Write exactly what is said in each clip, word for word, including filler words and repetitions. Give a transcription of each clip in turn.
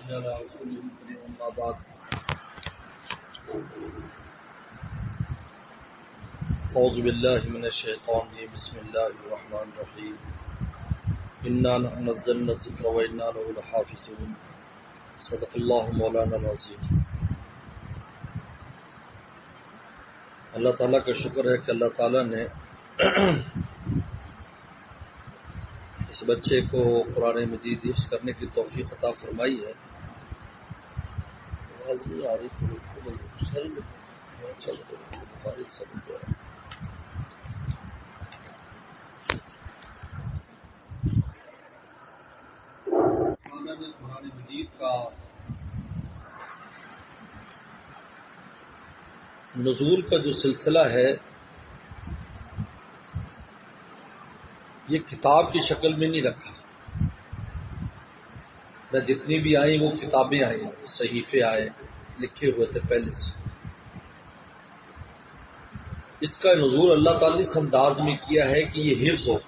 على رسوله الكريم أما بعد أعوذ بالله من الشيطان الرجيم بسم الله الرحمن الرحيم إنا نحن نزلنا الذكر وإنا له لحافظون صدق الله مولانا العظيم. اللہ تعالیٰ کا شکر ہے کہ اللہ تعالیٰ نے اس بچے کو قرآن مجید حفظ کرنے کی توفیق عطا فرمائی ہے. آواز نہیں آ رہی قرآن مجید کا نزول کا جو سلسلہ ہے یہ کتاب کی شکل میں نہیں رکھا. نہ جتنی بھی آئیں وہ کتابیں آئیں، صحیفے آئے، لکھے ہوئے تھے پہلے سے. اس کا نزول اللہ تعالی نے اس انداز میں کیا ہے کہ یہ حفظ ہو.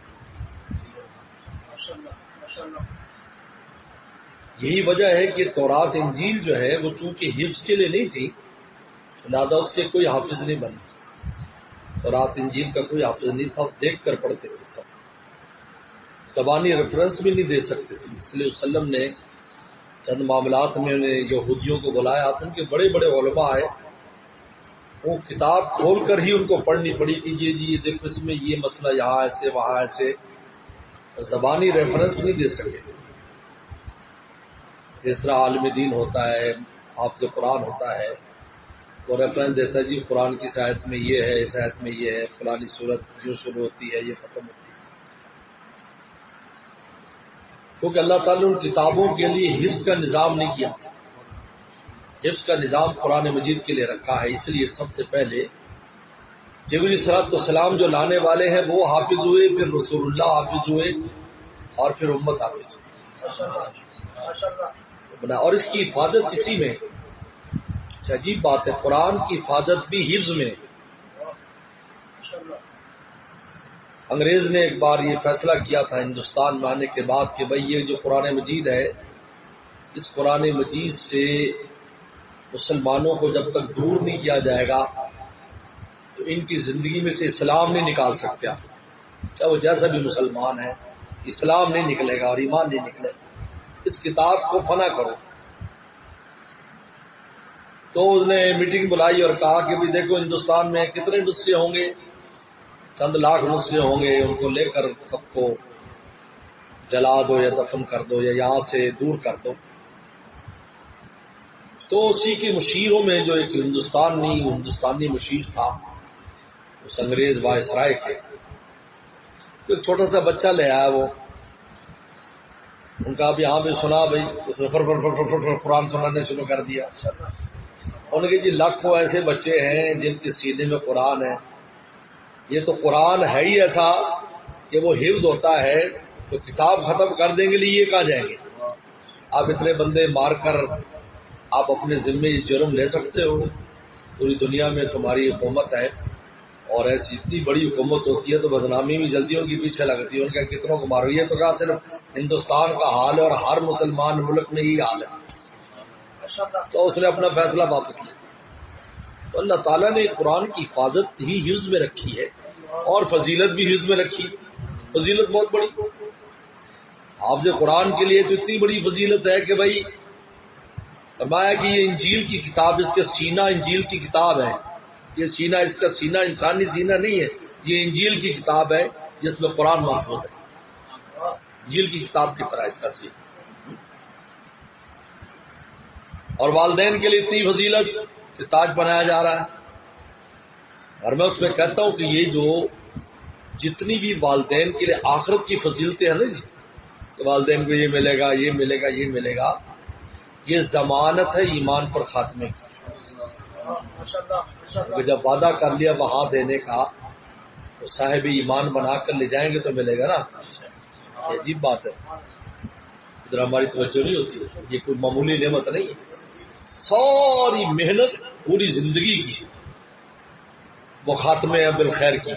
یہی وجہ ہے کہ تورات انجیل جو ہے وہ چونکہ حفظ کے لیے نہیں تھی لہٰذا اس کے کوئی حافظ نہیں بنا. تورات انجیل کا کوئی حافظ نہیں تھا، دیکھ کر پڑھتے تھے، سب زبانی ریفرنس بھی نہیں دے سکتے تھے. اس لیے وسلم نے چند معاملات میں یہودیوں کو بلایا، ان کے بڑے بڑے علماء آئے، وہ کتاب کھول کر ہی ان کو پڑھنی پڑی کہ یہ جی یہ دیکھو اس میں یہ مسئلہ یہاں ایسے وہاں ایسے، زبانی ریفرنس نہیں دے سکے. جس طرح عالم دین ہوتا ہے، حافظ قرآن ہوتا ہے، وہ ریفرنس دیتا ہے جی قرآن کی اس آیت میں یہ ہے، اس آیت میں یہ ہے، فلانی صورت یوں شروع ہوتی ہے، یہ ختم ہوتی ہے. کیونکہ اللہ تعالیٰ نے ان کتابوں کے لیے حفظ کا نظام نہیں کیا. حفظ کا نظام قرآن مجید کے لیے رکھا ہے. اس لیے سب سے پہلے جبریل صلاۃ والسلام جو لانے والے ہیں وہ حافظ ہوئے، پھر رسول اللہ حافظ ہوئے، اور پھر امت حافظ ہوئی. اور اس کی حفاظت اسی میں. عجیب بات ہے، قرآن کی حفاظت بھی حفظ میں. انگریز نے ایک بار یہ فیصلہ کیا تھا ہندوستان میں آنے کے بعد کہ بھئی یہ جو قرآن مجید ہے، اس قرآن مجید سے مسلمانوں کو جب تک دور نہیں کیا جائے گا تو ان کی زندگی میں سے اسلام نہیں نکال سکتے. چاہے وہ جیسا بھی مسلمان ہے، اسلام نہیں نکلے گا اور ایمان نہیں نکلے گا. اس کتاب کو فنا کرو. تو اس نے میٹنگ بلائی اور کہا کہ بھی دیکھو ہندوستان میں کتنے نسخے ہوں گے، چند لاکھ نسخے ہوں گے، ان کو لے کر سب کو جلا دو یا دفن کر دو یا یہاں سے دور کر دو. تو اسی کے مشیروں میں جو ایک ہندوستانی ہندوستانی مشیر تھا، اس انگریز وائسرائے کے، تو ایک چھوٹا سا بچہ لے آیا. وہ ان کا اب یہاں پہ سنا بھائی، اس نے فر فر فر فر فر قرآن سنانے شروع کر دیا. انہوں نے کہا جی لاکھوں ایسے بچے ہیں جن کے سینے میں قرآن ہے. یہ تو قرآن ہے ہی ایسا کہ وہ حفظ ہوتا ہے، تو کتاب ختم کر دیں گے لیے یہ کہاں جائیں گے؟ آپ اتنے بندے مار کر آپ اپنے ذمے یہ جرم لے سکتے ہو؟ پوری دنیا میں تمہاری حکومت ہے، اور ایسی اتنی بڑی حکومت ہوتی ہے تو بدنامی بھی جلدی ان کے پیچھے لگتی ہے. ان کا کتنوں کو مارو. یہ تو کہا صرف ہندوستان کا حال ہے اور ہر مسلمان ملک میں یہی حال ہے. تو اس نے اپنا فیصلہ واپس لیا. تو اللہ تعالیٰ نے قرآن کی حفاظت ہی حفظ میں رکھی ہے اور فضیلت بھی حفظ میں رکھی. فضیلت بہت بڑی. حافظ قرآن کے لیے تو اتنی بڑی فضیلت ہے کہ بھائی فرمایا کہ یہ انجیل کی کتاب، اس کے سینہ انجیل کی کتاب ہے. یہ سینہ، اس کا سینہ انسانی سینہ نہیں ہے، یہ انجیل کی کتاب ہے جس میں قرآن محفوظ ہے. انجیل کی کتاب کی طرح اس کا سینہ. اور والدین کے لیے اتنی فضیلت کہ تاج بنایا جا رہا ہے. اور میں اس میں کہتا ہوں کہ یہ جو جتنی بھی والدین کے لیے آخرت کی فضیلتیں ہیں نا جی، کہ والدین کو یہ ملے گا، یہ ملے گا، یہ ملے گا، یہ ضمانت ہے ایمان پر خاتمے کی. جب وعدہ کر لیا وہاں دینے کا تو صاحب ایمان بنا کر لے جائیں گے تو ملے گا نا. یہ عجیب بات ہے، ادھر ہماری توجہ نہیں ہوتی ہے. یہ کوئی معمولی نعمت نہیں ہے. ساری محنت پوری زندگی کی وہ خاتمے ہیں بالخیر کی.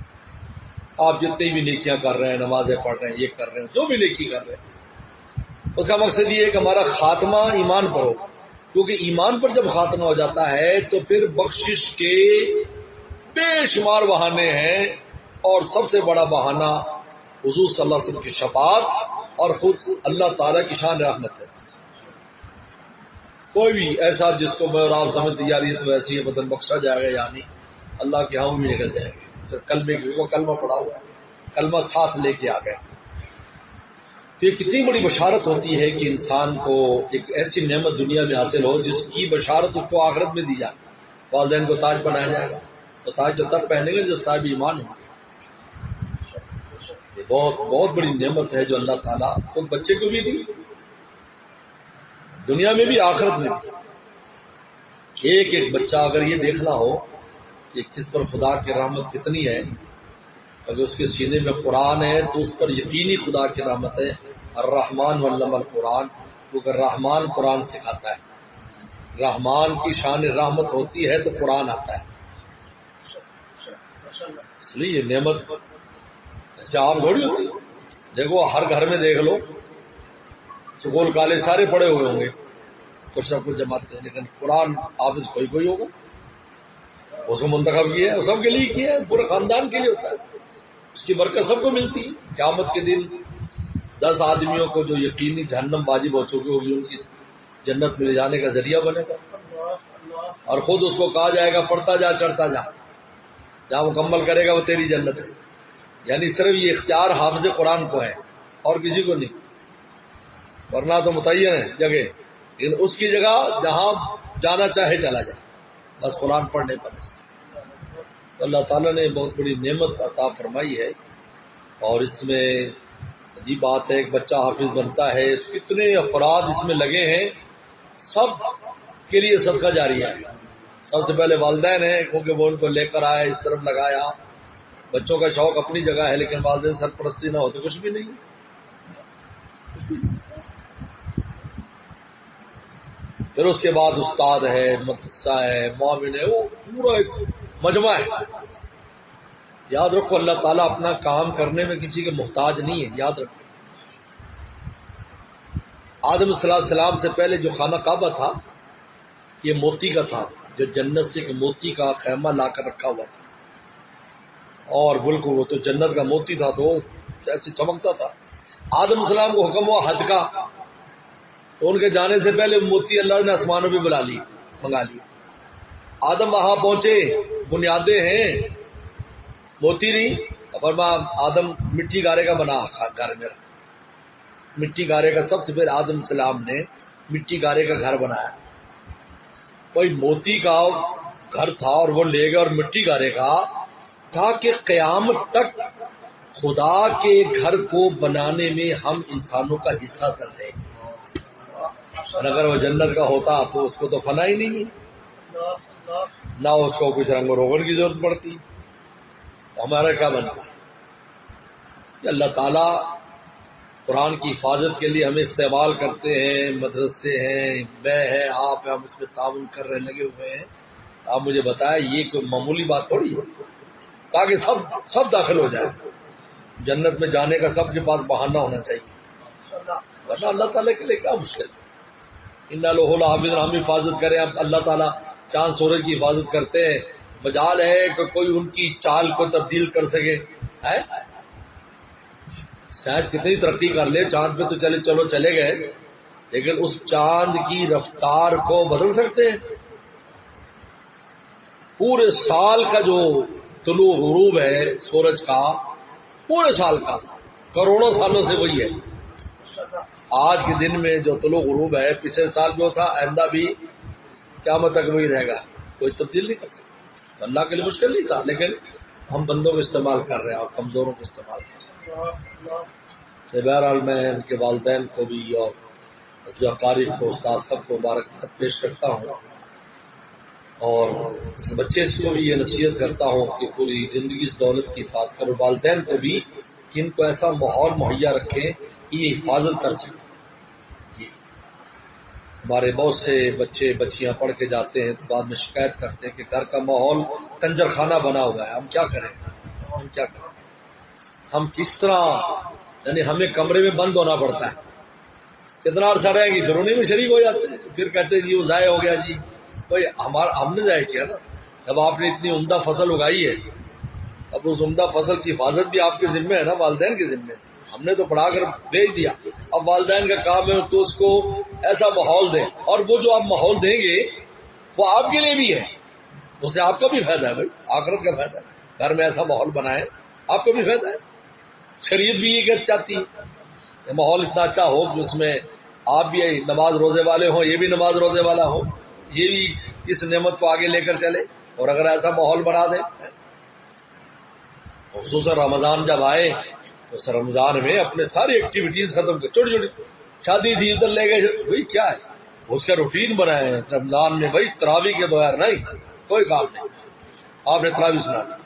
آپ جتنی بھی نیکیاں کر رہے ہیں، نمازیں پڑھ رہے ہیں، یہ کر رہے ہیں، جو بھی نیکی کر رہے ہیں، اس کا مقصد یہ ہے کہ ہمارا خاتمہ ایمان پر ہو، کیونکہ ایمان پر جب خاتمہ ہو جاتا ہے تو پھر بخشش کے بے شمار بہانے ہیں، اور سب سے بڑا بہانہ حضور صلی اللہ علیہ وسلم کی شفاعت اور خود اللہ تعالیٰ کی شان رحمت ہے۔ کوئی بھی ایسا جس کو میں اور آپ سمجھتے یار یہ تو ایسی ہے بدن بخشا جائے گا، یعنی اللہ کے ہاں بھی نکل جائے گی، پھر کلمے کی وہ کلمہ پڑا ہوا ہے، کلمہ ساتھ لے کے آ گئے۔ تو یہ کتنی بڑی بشارت ہوتی ہے کہ انسان کو ایک ایسی نعمت دنیا میں حاصل ہو جس کی بشارت اس کو آخرت میں دی جائے۔ والدین کو تاج بنایا جائے گا، تو تاج جب تک پہنیں گے جب صاحب ایمان ہوں گے۔ یہ بہت بہت بڑی نعمت ہے جو اللہ تعالیٰ خود بچے کو بھی دی، دنیا میں بھی آخرت میں بھی۔ ایک ایک بچہ اگر یہ دیکھنا ہو کہ کس پر خدا کی رحمت کتنی ہے، اگر اس کے سینے میں قرآن ہے تو اس پر یقینی خدا کی رحمت ہے۔ الرحمن علم القرآن، کیونکہ رحمان قرآن سکھاتا ہے، رحمان کی شان رحمت ہوتی ہے تو قرآن آتا ہے، اس لیے یہ نعمت ایسے عام تھوڑی ہوتی۔ دیکھو ہر گھر میں دیکھ لو، سکول کالج سارے پڑھے ہوئے ہوں گے، کچھ نہ کچھ جماعت ہے، لیکن قرآن حافظ کوئی کوئی ہوگا، اس کو منتخب کیا ہے، سب کے لیے کیا ہے، پورے خاندان کے لیے ہوتا ہے، اس کی برکت سب کو ملتی ہے۔ قیامت کے دن دس آدمیوں کو جو یقینی جہنم واجب ہو چکی ہوگی ان کی جنت میں لے جانے کا ذریعہ بنے گا، اور خود اس کو کہا جائے گا پڑھتا جا چڑھتا جا، جہاں مکمل کرے گا وہ تیری جنت ہے۔ یعنی صرف یہ اختیار حافظ قرآن کو ہے اور کسی کو نہیں، ورنہ تو متعین ہے جگہ، لیکن اس کی جگہ جہاں جانا چاہے چلا جائے، بس قرآن پڑھنے پر۔ اللہ تعالیٰ نے بہت بڑی نعمت عطا فرمائی ہے، اور اس میں عجیب بات ہے، ایک بچہ حافظ بنتا ہے، کتنے افراد اس میں لگے ہیں، سب کے لیے صدقہ جاریہ ہے۔ سب سے پہلے والدین ہیں، کیونکہ وہ ان کو لے کر آئے، اس طرف لگایا۔ بچوں کا شوق اپنی جگہ ہے، لیکن والدین سرپرستی نہ ہو تو کچھ بھی نہیں۔ پھر اس کے بعد استاد ہے، مدرسہ ہے، معاون ہے، وہ پورا ایک مجمع ہے۔ یاد رکھو اللہ تعالیٰ اپنا کام کرنے میں کسی کے محتاج نہیں ہے، یاد رکھو۔ آدم صلی اللہ علیہ وسلم سے پہلے جو خانہ کعبہ تھا یہ موتی کا تھا، جو جنت سے موتی کا خیمہ لا کر رکھا ہوا تھا، اور بالکل وہ تو جنت کا موتی تھا تو ایسے چمکتا تھا۔ آدم علیہ السلام کو حکم ہوا حج کا، تو ان کے جانے سے پہلے موتی اللہ نے آسمانوں پہ بلا لی، منگا لی۔ آدم وہاں پہنچے، بنیادیں ہیں، موتی نہیں، فرما آدم مٹی گارے کا بنا گھر میرا، مٹی گارے کا، سب سے پہلے آدم السلام نے مٹی گارے کا گھر بنایا۔ کوئی موتی کا گھر تھا اور وہ لے گئے، اور مٹی گارے کا، تاکہ قیامت تک خدا کے گھر کو بنانے میں ہم انسانوں کا حصہ کر دیں۔ اور اگر وہ جنت کا ہوتا تو اس کو تو فنا ہی نہیں ہے، نہ اس کو کچھ رنگ و روغن کی ضرورت پڑتی، تو ہمارا کیا بنتا؟ اللہ تعالیٰ قرآن کی حفاظت کے لیے ہمیں استعمال کرتے ہیں، مدرسے ہیں، میں ہے، آپ ہیں، ہم اس میں تعاون کر رہے لگے ہوئے ہیں۔ آپ مجھے بتائیں یہ کوئی معمولی بات تھوڑی ہے، تاکہ سب سب داخل ہو جائے۔ جنت میں جانے کا سب کے پاس بہانہ ہونا چاہیے، ورنہ اللہ تعالیٰ کے لیے کیا مشکل ہے۔ ان لوہ الحافظ، ہم حفاظت کریں، اب اللہ تعالیٰ چاند سورج کی حفاظت کرتے ہیں، مجال ہے کہ کوئی ان کی چال کو تبدیل کر سکے؟ ہے سائنس کتنی ترقی کر لے، چاند پہ تو چلے چلو چلے گئے، لیکن اس چاند کی رفتار کو بدل سکتے ہیں؟ پورے سال کا جو طلوع غروب ہے سورج کا، پورے سال کا، کروڑوں سالوں سے وہی ہے۔ آج کے دن میں جو طلوع غروب ہے پچھلے سال جو تھا، آئندہ بھی قیامت تک وہی رہے گا، کوئی تبدیل نہیں کر سکتا۔ اللہ کے لیے مشکل نہیں تھا، لیکن ہم بندوں کو استعمال کر رہے ہیں اور کمزوروں کو استعمال کر رہے ہیں۔ بہرحال میں ان کے والدین کو بھی اور قاری کو، استاد سب کو مبارکباد پیش کرتا ہوں، اور اس بچے کو بھی یہ نصیحت کرتا ہوں کہ پوری زندگی اس دولت کی حفاظت کرو، والدین کو بھی کہ ان کو ایسا ماحول مہیا رکھیں کہ یہ حفاظت کر سکیں۔ ہمارے بہت سے بچے بچیاں پڑھ کے جاتے ہیں تو بعد میں شکایت کرتے ہیں کہ گھر کا ماحول کنجر خانہ بنا ہوا ہے، ہم کیا کریں ہم کیا کریں ہم کس طرح، یعنی ہمیں کمرے میں بند ہونا پڑتا ہے، کتنا عرصہ رہیں گی پھر انہیں میں شریک ہو جاتے ہیں، پھر کہتے ہیں جی وہ ضائع ہو گیا جی. بھائی ہمارا ہم نے ضائع کیا نا، جب آپ نے اتنی عمدہ فصل اگائی ہے اب اس عمدہ فصل کی حفاظت بھی آپ کے ذمہ ہے نا، والدین کے ذمہ ہے. ہم نے تو پڑھا کر بھیج دیا، اب والدین کا کام ہے تو اس کو ایسا ماحول دیں، اور وہ جو آپ ماحول دیں گے وہ آپ کے لیے بھی ہے، اس سے آپ کا بھی فائدہ ہے. بھائی آخرت کا فائدہ ہے، گھر میں ایسا ماحول بنائے آپ کا بھی فائدہ ہے. شریعت بھی یہ چاہتی ہے ماحول اتنا اچھا ہو کہ اس میں آپ بھی نماز روزے والے ہوں، یہ بھی نماز روزے والا ہو، یہ بھی اس نعمت کو آگے لے کر چلے. اور اگر ایسا ماحول بنا دیں، خصوصاً رمضان جب آئے تو اس رمضان میں اپنے ساری ایکٹیویٹیز ختم کر، چھوٹی چھوٹی شادی تھی ادھر لے گئے، بھائی کیا ہے اس کا روٹین بنائے ہیں رمضان میں. بھائی تراویح کے بغیر نہیں کوئی کام نہیں. آپ نے تراویح سنا دی،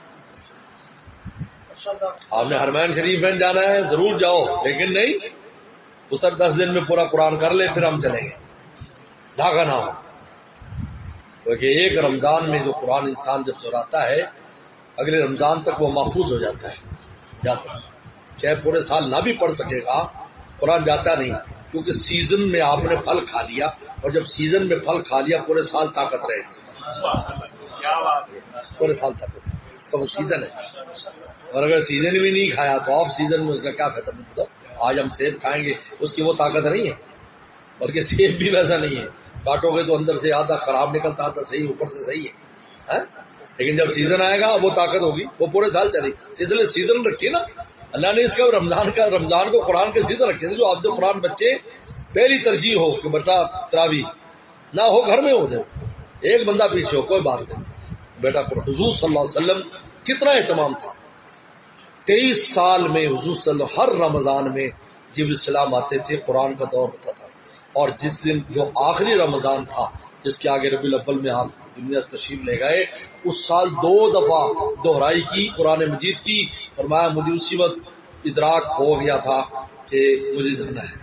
آپ نے حرمین شریف میں جانا ہے ضرور جاؤ، لیکن نہیں اتر دس دن میں پورا قرآن کر لے پھر ہم چلیں گے، دھاگا نہ ہو. کیونکہ ایک رمضان میں جو قرآن انسان جب سناتا ہے اگلے رمضان تک وہ محفوظ ہو جاتا ہے، جاتا ہے. چاہے پورے سال نہ بھی پڑھ سکے گا قرآن جاتا نہیں، کیونکہ سیزن میں آپ نے پھل کھا لیا، اور جب سیزن میں پھل کھا لیا پورے سال طاقت رہے گی، پورے سال طاقت تو وہ سیزن ہے. اور اگر سیزن بھی نہیں کھایا تو آف سیزن میں اس کا کیا فائدہ. نہیں بتاؤ آج ہم سیب کھائیں گے اس کی وہ طاقت نہیں ہے، بلکہ سیب بھی ویسا نہیں ہے، کاٹو گے تو اندر سے آدھا خراب نکلتا آتا صحیح اوپر سے صحیح ہے. لیکن جب سیزن آئے گا وہ طاقت ہوگی، وہ پورے سال چلے گی. اس لیے سیزن رکھیے نا، اللہ نے اس کا رمضان کا رمضان کو قرآن کے سیزن رکھے تھے. جو آپ جو قرآن بچے پہلی ترجیح ہو کہ بیٹا تراویح نہ ہو گھر میں ہو جائے، ایک بندہ پیچھے ہو کوئی بات نہیں، بیٹا کرو. حضور صلی اللہ علیہ وسلم کتنا اہتمام تھا، تیئیس سال میں حضور صلی اللہ ہر رمضان میں جب السلام آتے تھے قرآن کا دور ہوتا تھا. اور جس دن جو آخری رمضان تھا جس کے آگے ربیع الاول میں آپ دنیا تشریف لے گئے، اس سال دو دفعہ دہرائی کی قرآن مجید کی. فرمایا مجھے اسی وقت ادراک ہو گیا تھا کہ مجھے جانا ہے.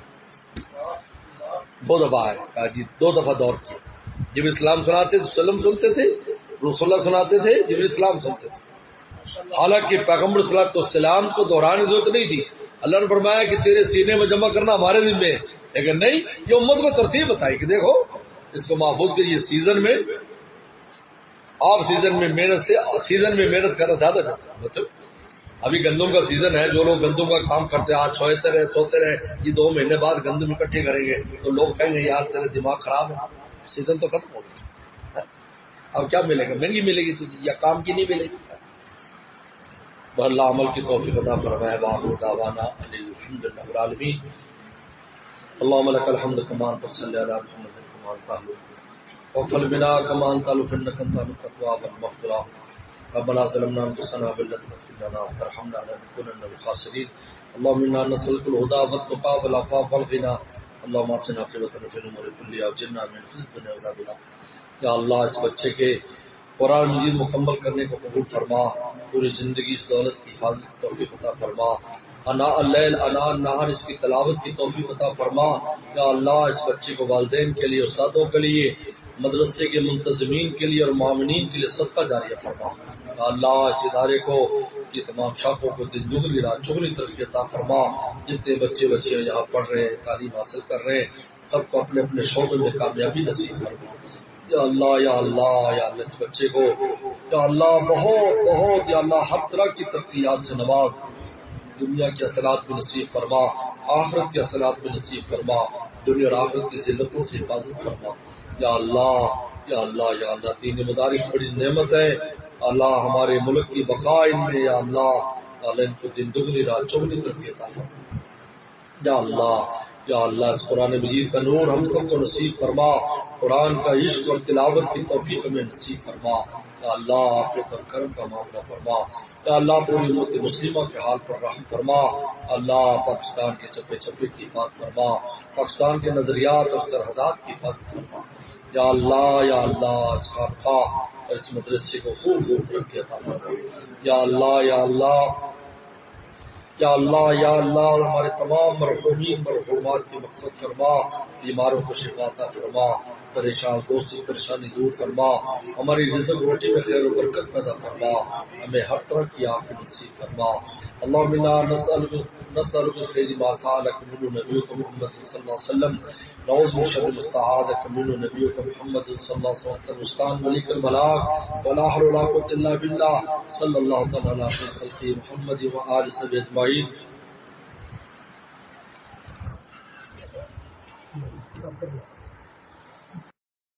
دو دفعہ ہے کہا جی دو دفعہ دور کیا. جب اسلام سناتے تو سلم سنتے تھے، رسول اللہ سناتے تھے جب اسلام سنتے تھے. حالانکہ پیغمبر صلی اللہ علیہ وسلم کو دہرانے کی ضرورت نہیں تھی، اللہ نے فرمایا کہ تیرے سینے میں جمع کرنا ہمارے ذمے ہے. لیکن نہیں، یہ امت کو ترتیب بتائی کہ دیکھو اس کو محفوظ کریے. سیزن میں آف سیزن میں محنت سے سیزن میں محنت کرنا زیادہ بہتر. مطلب ابھی گندم کا سیزن ہے، جو لوگ گندم کا کام کرتے ہیں آج سوتے رہے سوتے رہے یہ دو مہینے بعد گندم اکٹھے کریں گے تو لوگ کہیں گے یار تیرے دماغ خراب ہے، سیزن تو ختم ہو گیا، اب کیا ملے گا؟ مہنگی ملے گی تجھے یا کام کی نہیں ملے گی. اللہ عمل کی توفیق عطا فرمائے. وآخر دعوانا الحمد للہ رب العالمین. اللهم لك الحمد كما انت صلی علی محمد كما انت وفل بنا كما انت لفنك انت التقوى والمغفرة. ربنا ظلمنا انفسنا وان لم تغفر لنا وترحمنا لنكونن من الخاسرين. اللهم انا نسألك الهدى والتقى والعفاف والغنى. اللهم اصلح عاقبتنا في الامور كلها واجرنا من خزي الدنيا وعذاب الاخرة. یا اللہ اس بچے کے قرآن مجید مکمل کرنے کو قبول فرما، پوری زندگی اس دولت کی حفاظت کی توفیق عطا فرما. انا اللیل انا نہر اس کی تلاوت کی توفیق عطا فرما. یا اللہ اس بچے کو والدین کے لیے، استادوں کے لیے، مدرسے کے منتظمین کے لیے اور معاونین کے لیے صدقہ جاریہ فرما. یا اللہ اس ادارے کو کی تمام شاخوں کو دن دگنی رات چگنی ترقی عطا فرما. جتنے بچے بچے یہاں پڑھ رہے ہیں تعلیم حاصل کر رہے ہیں سب کو اپنے اپنے شعبے میں کامیابی نصیب فرما. یا اللہ یا اللہ یا اللہ اس بچے کو یا اللہ بہت بہت یا اللہ ہر طرح کی ترقیات سے نواز. دنیا کے اثرات بھی نصیب فرما، آخرت کے اثرات بھی نصیب فرما، دنیا اور آخرت کی ذلتوں سے حفاظت فرما. یا اللہ یا اللہ یا اللہ دین مدارس بڑی نعمت ہے. اللہ ہمارے ملک کی بقا ان میں یا اللہ اللہ ان کو دن دگنی رات چگنی ترقی عطا فرما. یا اللہ یا اللہ اس قرآن مجید کا نور ہم سب کو نصیب فرما. قرآن کا عشق اور تلاوت کی توفیق ہمیں نصیب فرما. یا اللہ آپ کے کرم کا معاملہ فرما. یا اللہ پوری امت مسلمہ کے حال پر رحم فرما. اللہ پاکستان کے چپے چپے کی حفاظت فرما، پاکستان کے نظریات اور سرحدات کی حفاظت فرما. یا اللہ یا اللہ اس خانقاہ اور اس مدرسے کو خوب خوب ترقی عطا فرما. یا اللہ یا اللہ یا اللہ یا اللہ ہمارے تمام مرحومین مرحومات کی مغفرت فرما، بیماروں کو شفا عطا فرما. پریشان دوستی پریشانی دور فرما، ہماری رزق روٹی میں خیر و برکت پیدا فرما، ہمیں ہر طرح کی عافیت نصیب فرما۔ اللهم انا نسألك نسألك خير ما سألك منه نبيك محمد صلى الله عليه وسلم، نعوذ من شر ما استعاذك منه نبيك محمد صلى الله عليه وسلم، مستعان ملك الملاك ولا حول ولا قوة إلا بالله، صلى الله تعالى على خلقه محمد وآل صحبه أجمعين۔